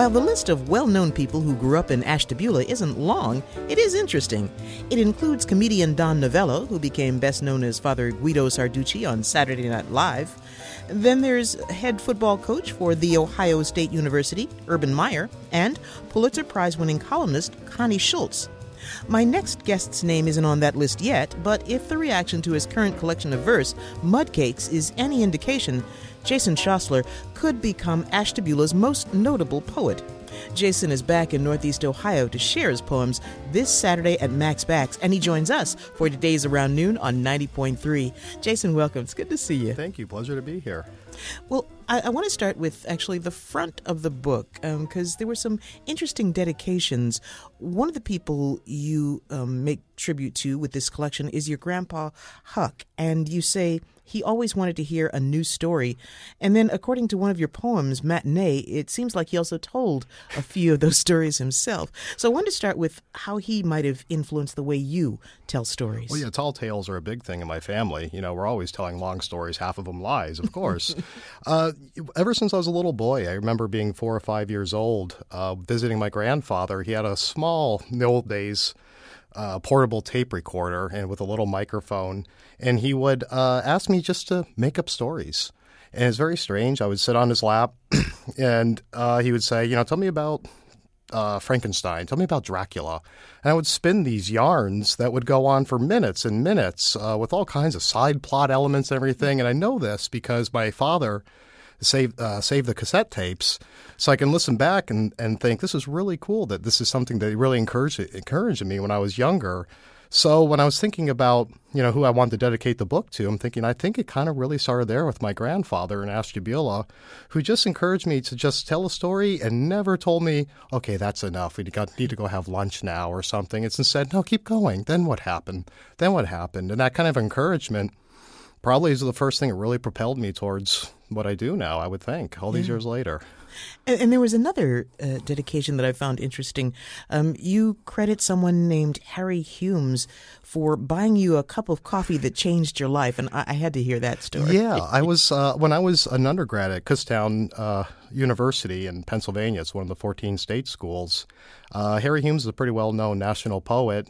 While the list of well-known people who grew up in Ashtabula isn't long, it is interesting. It includes comedian Don Novello, who became best known as Father Guido Sarducci on Saturday Night Live. Then there's head football coach for The Ohio State University, Urban Meyer, and Pulitzer Prize-winning columnist Connie Schultz. My next guest's name isn't on that list yet, but if the reaction to his current collection of verse, Mudcakes, is any indication, Jason Schossler could become Ashtabula's most notable poet. Jason is back in Northeast Ohio to share his poems this Saturday at Max Bax, and he joins us for today's Around Noon on 90.3. Jason, welcome. It's good to see you. Thank you. Pleasure to be here. Well, I want to start with actually the front of the book because there were some interesting dedications. One of the people you make tribute to with this collection is your grandpa, Huck, and you say he always wanted to hear a new story. And then according to one of your poems, Matinee, it seems like he also told a few of those stories himself. So I wanted to start with how he might have influenced the way you tell stories. Well, yeah, tall tales are a big thing in my family. You know, we're always telling long stories, half of them lies, of course. Ever since I was a little boy, I remember being 4 or 5 years old, visiting my grandfather. He had a small, in the old days, portable tape recorder and with a little microphone, and he would ask me just to make up stories. And it's very strange. I would sit on his lap, and he would say, tell me about Frankenstein, tell me about Dracula. And I would spin these yarns that would go on for minutes and minutes with all kinds of side plot elements and everything. And I know this because my father saved the cassette tapes, so I can listen back and think this is really cool, that this is something that really encouraged me when I was younger. So when I was thinking about, who I wanted to dedicate the book to, I'm thinking, I think it kind of really started there with my grandfather in Ashtabula, who just encouraged me to just tell a story and never told me, okay, that's enough. We need to go have lunch now or something. It's instead, no, keep going. Then what happened? And that kind of encouragement probably is the first thing that really propelled me towards what I do now, I would think, all these years later. And there was another dedication that I found interesting. You credit someone named Harry Humes for buying you a cup of coffee that changed your life, and I had to hear that story. Yeah, I was when I was an undergrad at Kutztown University in Pennsylvania. It's one of the 14 state schools. Harry Humes is a pretty well-known national poet,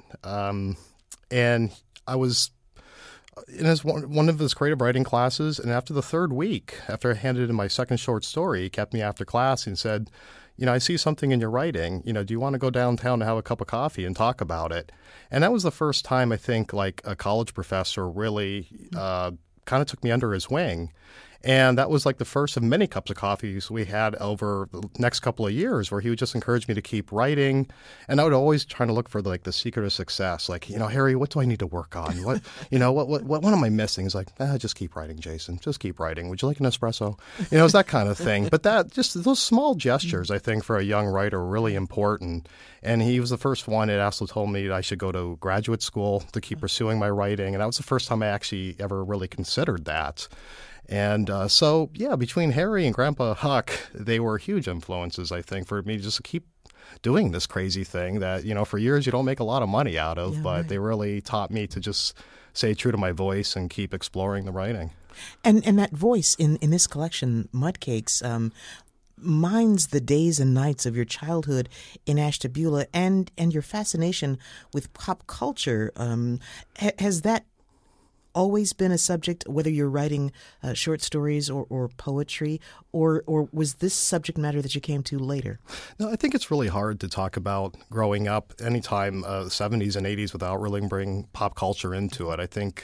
and I was in one of his creative writing classes, and after the third week, after I handed in my second short story, he kept me after class and said, I see something in your writing. Do you want to go downtown to have a cup of coffee and talk about it? And that was the first time I think like a college professor really kind of took me under his wing. And that was like the first of many cups of coffees we had over the next couple of years where he would just encourage me to keep writing. And I would always try to look for the secret of success. Like, Harry, what do I need to work on? What am I missing? He's like, just keep writing, Jason. Just keep writing. Would you like an espresso? It's that kind of thing. But just those small gestures, I think, for a young writer are really important. And he was the first one that also told me that I should go to graduate school to keep pursuing my writing. And that was the first time I actually ever really considered that. And between Harry and Grandpa Huck, they were huge influences, I think, for me to just keep doing this crazy thing that, for years you don't make a lot of money out of, but they really taught me to just stay true to my voice and keep exploring the writing. And that voice in this collection, Mudcakes, mines the days and nights of your childhood in Ashtabula and your fascination with pop culture. Has that always been a subject, whether you're writing short stories or poetry, or was this subject matter that you came to later? No, I think it's really hard to talk about growing up anytime 70s and 80s without really bringing pop culture into it. I think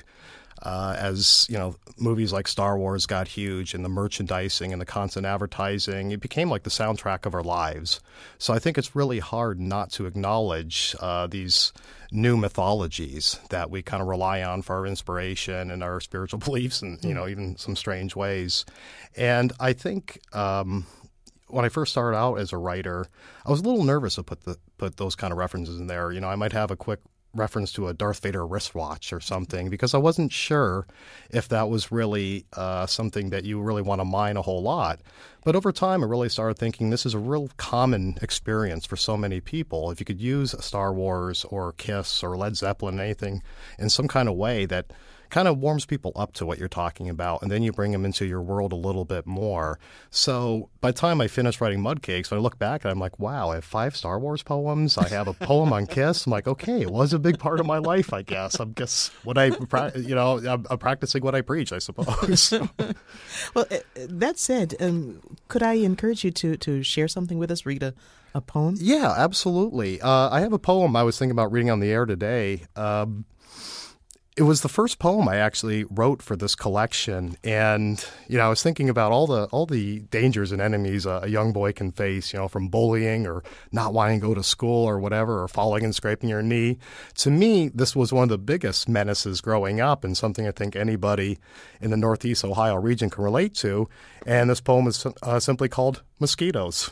as movies like Star Wars got huge and the merchandising and the constant advertising, it became like the soundtrack of our lives. So I think it's really hard not to acknowledge these new mythologies that we kind of rely on for our inspiration and our spiritual beliefs and, even some strange ways. And I think when I first started out as a writer, I was a little nervous to put those kind of references in there. I might have a quick reference to a Darth Vader wristwatch or something because I wasn't sure if that was really something that you really want to mine a whole lot. But over time, I really started thinking this is a real common experience for so many people. If you could use Star Wars or Kiss or Led Zeppelin, anything in some kind of way that kind of warms people up to what you're talking about, and then you bring them into your world a little bit more. So by the time I finished writing Mudcakes, when I look back, I'm like, wow, I have 5 Star Wars poems. I have a poem on Kiss. I'm like, okay, it was a big part of my life, I guess. I'm practicing what I preach, I suppose. Well, that said, could I encourage you to share something with us, read a poem? Yeah, absolutely. I have a poem I was thinking about reading on the air today. It was the first poem I actually wrote for this collection, and I was thinking about all the dangers and enemies a young boy can face, from bullying or not wanting to go to school or whatever, or falling and scraping your knee. To me, this was one of the biggest menaces growing up, and something I think anybody in the Northeast Ohio region can relate to. And this poem is simply called "Mosquitoes."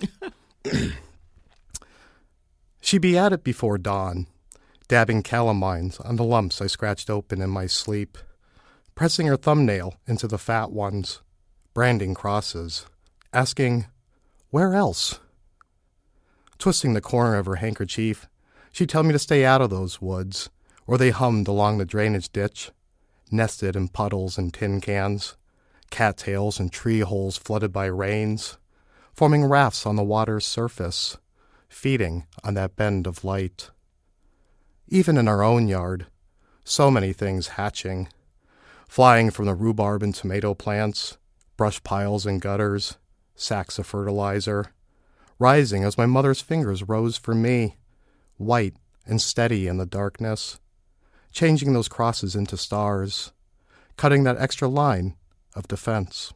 She'd be at it before dawn, dabbing calamines on the lumps I scratched open in my sleep, pressing her thumbnail into the fat ones, branding crosses, asking, "Where else?" Twisting the corner of her handkerchief, she'd tell me to stay out of those woods, where they hummed along the drainage ditch, nested in puddles and tin cans, cattails and tree holes flooded by rains, forming rafts on the water's surface, feeding on that bend of light. Even in our own yard, so many things hatching, flying from the rhubarb and tomato plants, brush piles and gutters, sacks of fertilizer, rising as my mother's fingers rose for me, white and steady in the darkness, changing those crosses into stars, cutting that extra line of defense.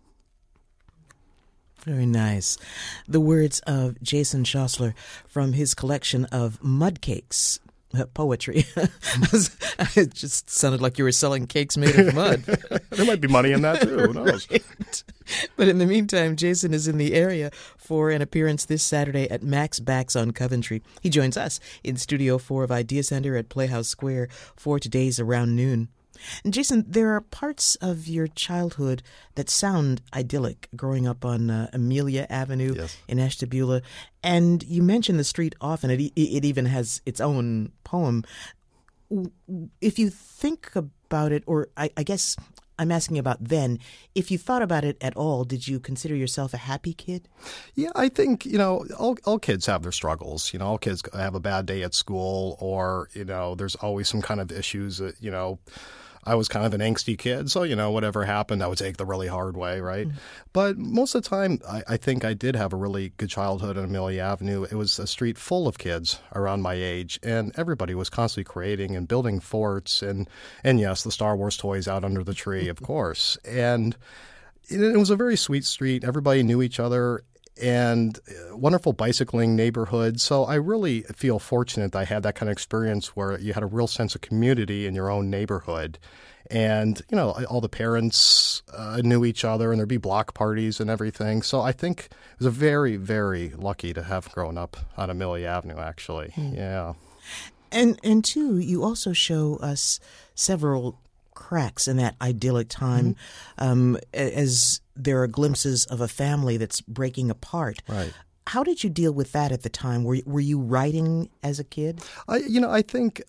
Very nice. The words of Jason Schossler from his collection of Mudcakes poetry. It just sounded like you were selling cakes made of mud. There might be money in that too. Who knows? Right. But in the meantime, Jason is in the area for an appearance this Saturday at Max Backs on Coventry. He joins us in Studio 4 of Idea Center at Playhouse Square for today's around noon. And Jason, there are parts of your childhood that sound idyllic, growing up on Amelia Avenue in Ashtabula. And you mention the street often. It even has its own poem. If you think about it, or I guess I'm asking about then, if you thought about it at all, did you consider yourself a happy kid? Yeah, I think, all kids have their struggles. All kids have a bad day at school, or, there's always some kind of issues that, I was kind of an angsty kid, so, whatever happened, I would take the really hard way, right? Mm-hmm. But most of the time, I think I did have a really good childhood on Amelia Avenue. It was a street full of kids around my age, and everybody was constantly creating and building forts, and yes, the Star Wars toys out under the tree, of course. And it was a very sweet street. Everybody knew each other, and wonderful bicycling neighborhood. So I really feel fortunate that I had that kind of experience where you had a real sense of community in your own neighborhood. And, all the parents knew each other, and there'd be block parties and everything. So I think I was very, very lucky to have grown up on Amelia Avenue, actually. Mm. Yeah. And too, you also show us several cracks in that idyllic time, as there are glimpses of a family that's breaking apart. Right. How did you deal with that at the time? Were you writing as a kid? I think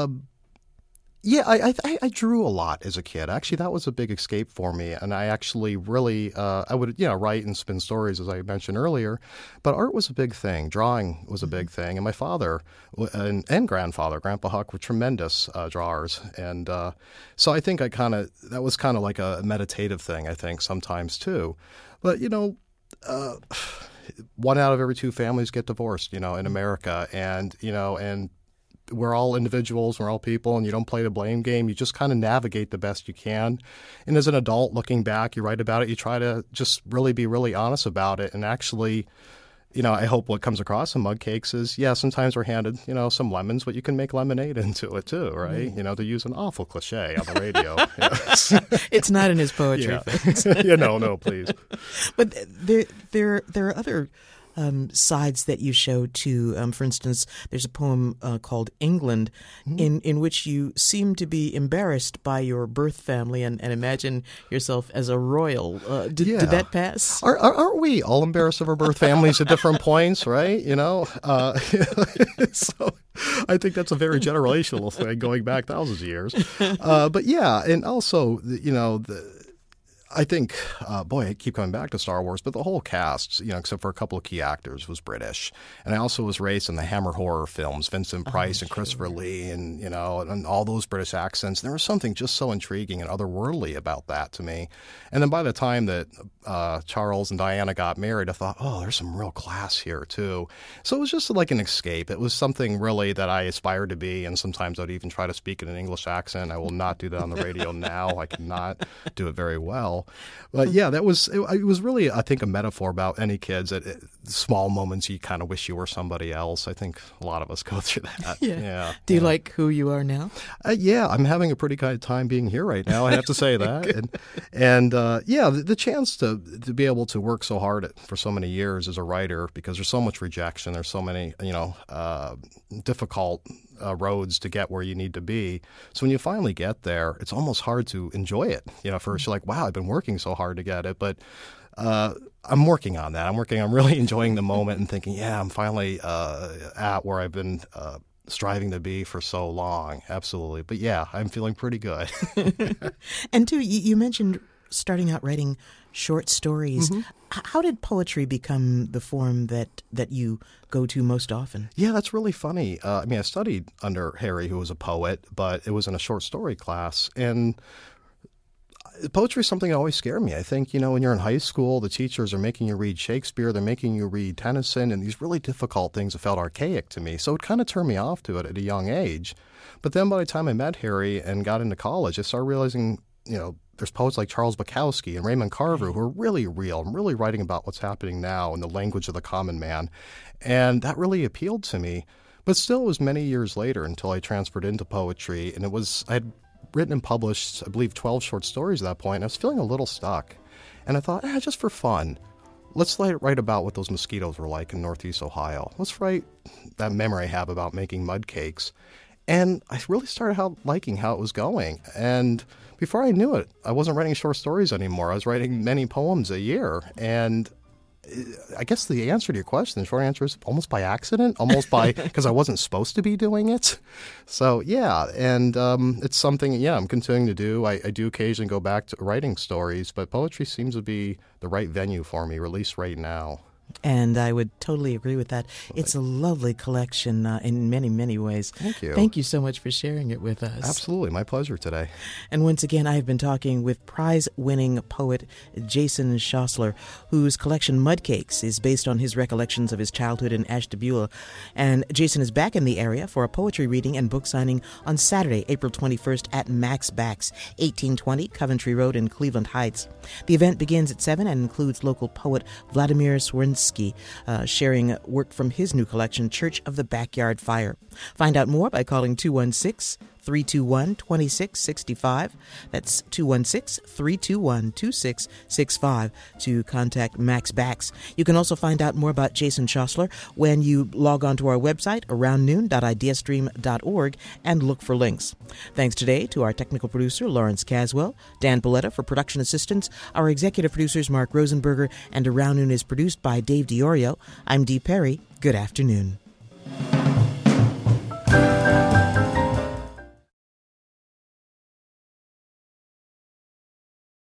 I drew a lot as a kid. Actually, that was a big escape for me, and I actually really I would write and spin stories, as I mentioned earlier. But art was a big thing. Drawing was a big thing, and my father and grandfather, Grandpa Huck, were tremendous drawers, and so I think that was kind of like a meditative thing. I think sometimes too, but 1 out of every 2 families get divorced, in America, and we're all individuals, we're all people, and you don't play the blame game. You just kind of navigate the best you can. And as an adult, looking back, you write about it, you try to just really be really honest about it. And actually, I hope what comes across in Mudcakes is, sometimes we're handed, some lemons, but you can make lemonade into it too, right? To use an awful cliche on the radio. It's not in his poetry. Yeah. No, please. But there are other sides that you show too. For instance, there's a poem called England, in which you seem to be embarrassed by your birth family and imagine yourself as a royal. Did that pass? Aren't we all embarrassed of our birth families at different points, right? So I think that's a very generational thing going back thousands of years. But yeah, and also, I think, I keep coming back to Star Wars, but the whole cast, except for a couple of key actors, was British. And I also was raised in the Hammer horror films, Vincent Price and Christopher Lee, and all those British accents. There was something just so intriguing and otherworldly about that to me. And then by the time that Charles and Diana got married, I thought, oh, there's some real class here too. So it was just like an escape. It was something really that I aspired to be, and sometimes I'd even try to speak in an English accent. I will not do that on the radio now. I cannot do it very well. But yeah, it was really, I think, a metaphor about any kids at small moments you kind of wish you were somebody else. I think a lot of us go through that. Yeah. Do you like who you are now? Yeah, I'm having a pretty good time being here right now. I have to say that. and the chance to be able to work so hard for so many years as a writer, because there's so much rejection, there's so many difficult roads to get where you need to be. So when you finally get there, it's almost hard to enjoy it. First you're like, wow, I've been working so hard to get it, but I'm working on that. I'm really enjoying the moment and thinking, yeah, I'm finally at where I've been striving to be for so long. Absolutely. But yeah, I'm feeling pretty good. And too, you mentioned starting out writing short stories. How did poetry become the form that you go to most often? Yeah, that's really funny. I studied under Harry, who was a poet, but it was in a short story class. And poetry is something that always scared me. I think, when you're in high school, the teachers are making you read Shakespeare, they're making you read Tennyson, and these really difficult things that felt archaic to me. So it kind of turned me off to it at a young age. But then by the time I met Harry and got into college, I started realizing, there's poets like Charles Bukowski and Raymond Carver who are really real and really writing about what's happening now in the language of the common man. And that really appealed to me. But still, it was many years later until I transferred into poetry. And I had written and published, I believe, 12 short stories at that point. And I was feeling a little stuck. And I thought, just for fun, let's write about what those mosquitoes were like in Northeast Ohio. Let's write that memory I have about making mud cakes. And I really started liking how it was going. And before I knew it, I wasn't writing short stories anymore. I was writing many poems a year. And I guess the answer to your question, the short answer is almost by accident, because I wasn't supposed to be doing it. So, yeah, and it's something, I'm continuing to do. I do occasionally go back to writing stories, but poetry seems to be the right venue for me, or at least right now. And I would totally agree with that. It's a lovely collection in many, many ways. Thank you. Thank you so much for sharing it with us. Absolutely. My pleasure today. And once again, I have been talking with prize-winning poet Jason Schossler, whose collection Mudcakes is based on his recollections of his childhood in Ashtabula. And Jason is back in the area for a poetry reading and book signing on Saturday, April 21st at Max Backs, 1820 Coventry Road in Cleveland Heights. The event begins at 7 and includes local poet Vladimir Swernsky sharing work from his new collection, Church of the Backyard Fire. Find out more by calling 216-321-2665. That's 216-321-2665 to contact Max Backs. You can also find out more about Jason Schossler when you log on to our website, aroundnoon.ideastream.org, and look for links. Thanks today to our technical producer, Lawrence Caswell, Dan Paletta for production assistance, our executive producers, Mark Rosenberger, and Around Noon is produced by Dave DiOrio. I'm Dee Perry. Good afternoon.